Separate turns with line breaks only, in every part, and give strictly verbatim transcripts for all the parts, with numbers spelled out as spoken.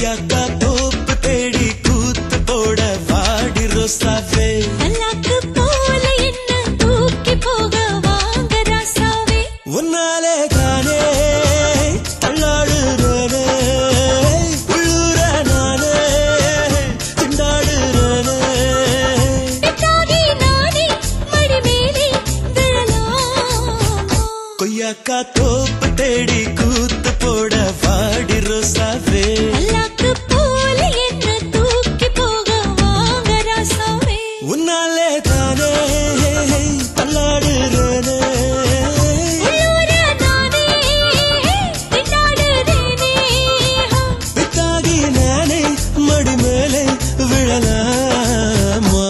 கொய்யாக்கா தோப்பு தேடி கூத்து போட வாடி ரோசாவே
அல்லாக்கு போல என்ன தூக்கி போக வாங்க ராசாவே
உன்னாலே தானே தள்ளாடுறேனே உள்ளூர நானே திண்டாடுறேனே
பித்தாகி நானே மடி மேலே விழலாமா
கொய்யாக்கா தோப்பு தேடி கூத்து போட வாடி ரோசாவே
அல்லாக்கு போல என்ன தூக்கி போக வாங்க ராசாவே
உன்னாலே தானே தள்ளாடுறேனே
உள்ளூர நானே திண்டாடுறேனே
பித்தாகி நானே மடி மேலே விழலாமா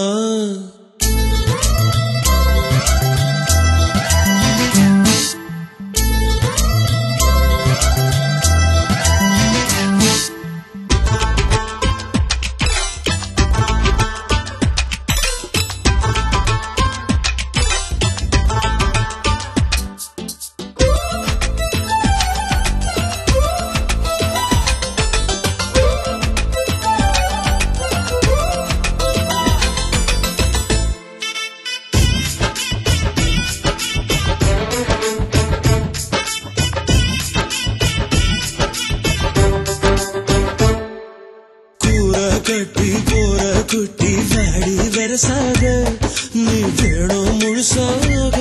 கட்டி போற குட்டி வாடி வரசாக நீ வேணும் முழுசாக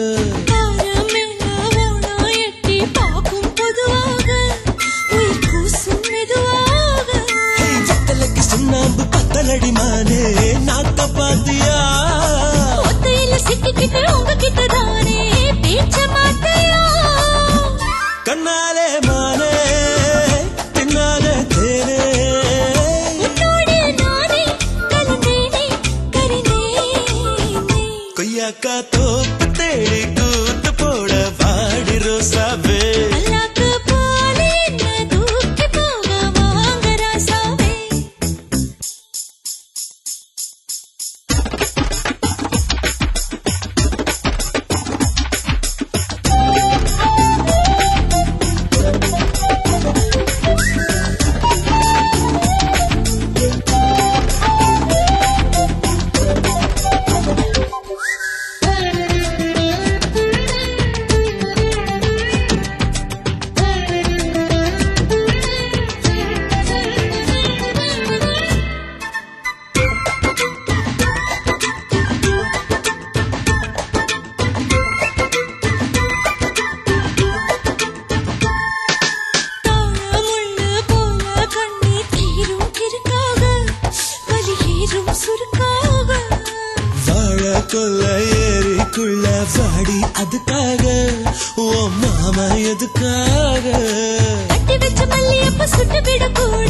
எட்டி பார்க்கும் பொதுவாக உயிர் கூசும் மெதுவாக
வத்தலைக்கு சுண்ணாம்பு பத்தலடி மானே நாத்த பாத்தியா
ஒத்தையில சிக்கிக்கிட்டு உங்ககிட்ட தானே பேச்ச மாட்டியா
கண்ணாலே மானே பின்னாலே தேனே
உன்னோடு நானே கலந்தேனே கரிந்தேனே
கொய்யாக்கா தோப்பு தேடி கூத்து போட வாடி ரோசாவே
அல்லாக்கு போல என்ன தூக்கி போக வாங்க ராசாவே தாழமுள்ளு போல கண்ணி தீரும் கிறுக்காக வலி ஏறும் சுருக்காக
வாழ கொல்ல ஏறிக்குள்ள வாடி அதுக்காக ஓ மாமா எதுக்காக
கட்டி வச்ச மல்லியப்ப சுட்டு விடக்கூடாது